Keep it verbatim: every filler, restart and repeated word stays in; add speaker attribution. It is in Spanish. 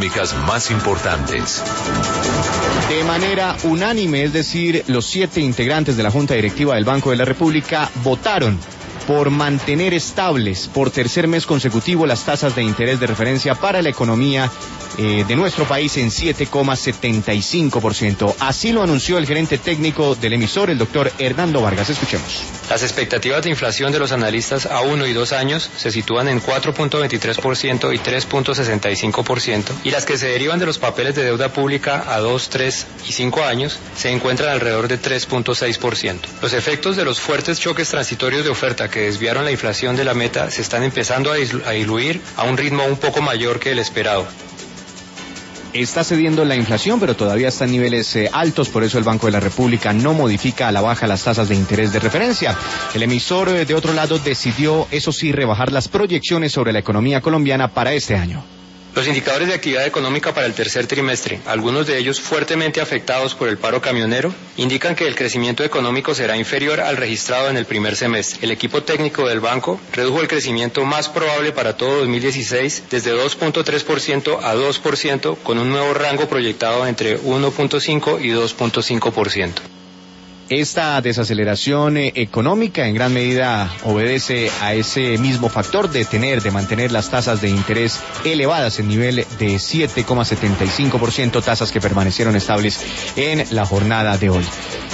Speaker 1: económicas más importantes.
Speaker 2: De manera unánime, es decir, los siete integrantes de la Junta Directiva del Banco de la República votaron por mantener estables por tercer mes consecutivo las tasas de interés de referencia para la economía eh, de nuestro país en siete coma setenta y cinco por ciento. Así lo anunció el gerente técnico del emisor, el doctor Hernando Vargas. Escuchemos.
Speaker 3: Las expectativas de inflación de los analistas a uno y dos años se sitúan en cuatro punto veintitrés por ciento y tres punto sesenta y cinco por ciento, y las que se derivan de los papeles de deuda pública a dos, tres y cinco años se encuentran alrededor de tres punto seis por ciento. Los efectos de los fuertes choques transitorios de oferta que desviaron la inflación de la meta se están empezando a diluir a un ritmo un poco mayor que el esperado.
Speaker 2: Está cediendo la inflación, pero todavía está en niveles eh, altos, por eso el Banco de la República no modifica a la baja las tasas de interés de referencia. El emisor, eh, de otro lado, decidió, eso sí, rebajar las proyecciones sobre la economía colombiana para este año.
Speaker 3: Los indicadores de actividad económica para el tercer trimestre, algunos de ellos fuertemente afectados por el paro camionero, indican que el crecimiento económico será inferior al registrado en el primer semestre. El equipo técnico del banco redujo el crecimiento más probable para todo dos mil dieciséis desde dos punto tres por ciento a dos por ciento, con un nuevo rango proyectado entre uno punto cinco y dos punto cinco por ciento.
Speaker 2: Esta desaceleración eh, económica en gran medida obedece a ese mismo factor de tener, de mantener las tasas de interés elevadas en nivel de siete coma setenta y cinco por ciento, tasas que permanecieron estables en la jornada de hoy.